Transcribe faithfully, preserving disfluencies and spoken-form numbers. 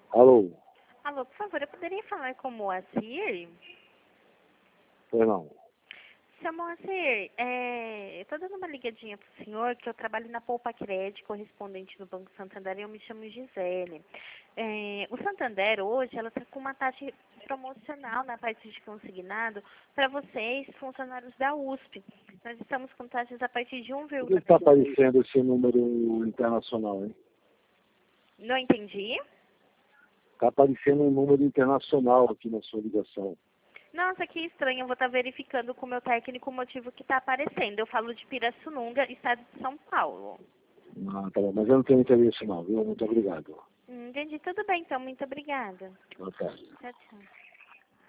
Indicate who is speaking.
Speaker 1: Alô?
Speaker 2: Alô, por favor, eu poderia falar com o Moacir?
Speaker 1: Pois não.
Speaker 2: Seu Moacir, é, eu estou dando uma ligadinha para o senhor, que eu trabalho na Poupa Crédito, correspondente do Banco Santander, e eu me chamo Gisele. É, o Santander, hoje, ela está com uma taxa promocional na parte de consignado para vocês, funcionários da U S P. Nós estamos com taxas a partir de um
Speaker 1: Por que
Speaker 2: vírgula
Speaker 1: está aparecendo esse número internacional, hein?
Speaker 2: Não entendi?
Speaker 1: Está aparecendo um número internacional aqui na sua ligação.
Speaker 2: Nossa, que estranho. Eu vou estar verificando com o meu técnico o motivo que está aparecendo. Eu falo de Pirassununga, estado de São Paulo.
Speaker 1: Ah, tá bom. Mas eu não tenho interesse não, viu? Muito obrigado.
Speaker 2: Hum, Entendi. Tudo bem, então. Muito obrigada.
Speaker 1: Boa tarde.
Speaker 2: Tchau, tchau.